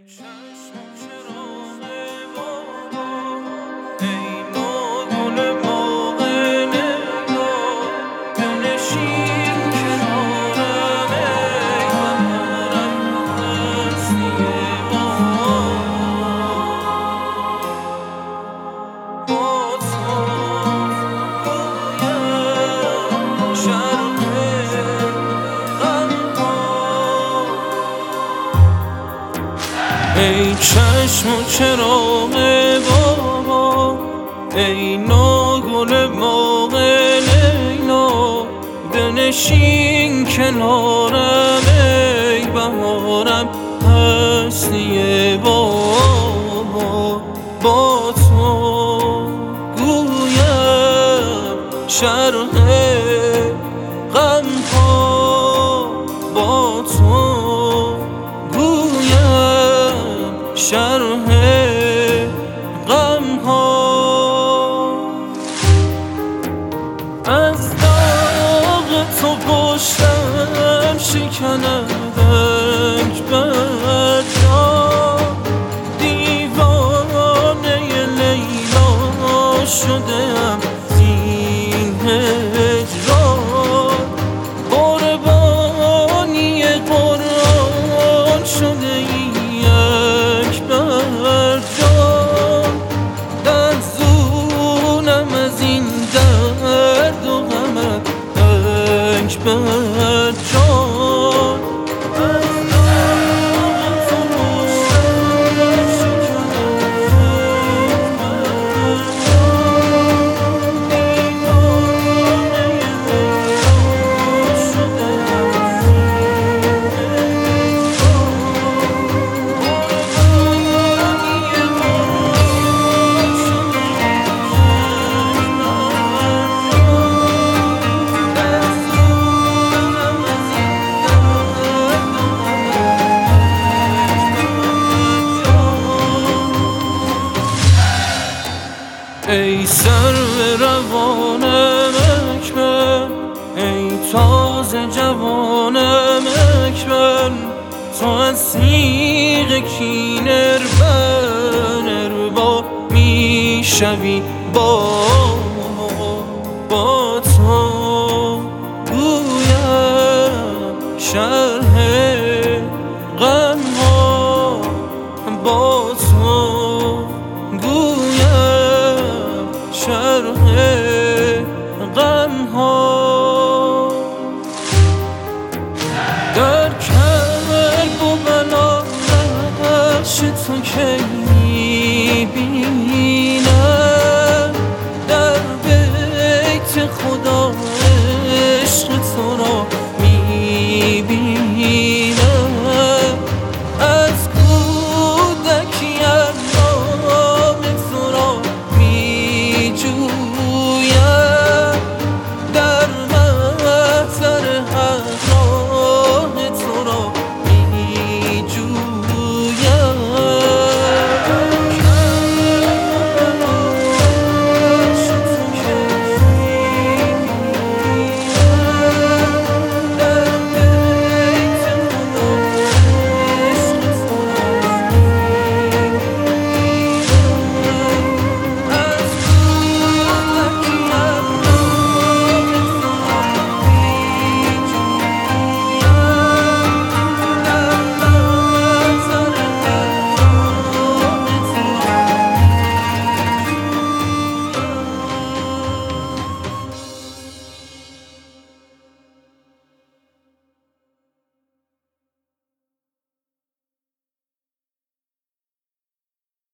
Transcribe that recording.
ای چشم و چراغ بابا، ای ناگل باغ لیلا، بنشین کنارم ای بهارم هستی بابا. با تو گویم شرح غم ها، با تو گویم شرح غم ها. از داغ تو پشتم شکند بر جا، دیوانه لیلا شدم زین هجران، قربانی قرآن شده یک بر جان. لرزونم از این درد و غمت اکبر جان. ای سرو روانم اکبر، ای تازه جوانم اکبر، تو از سیغ کینر با میشوی با تو گویم شرح غم ها، با تو گویم شرح غم ها. در کرب و بلا نقش تو کی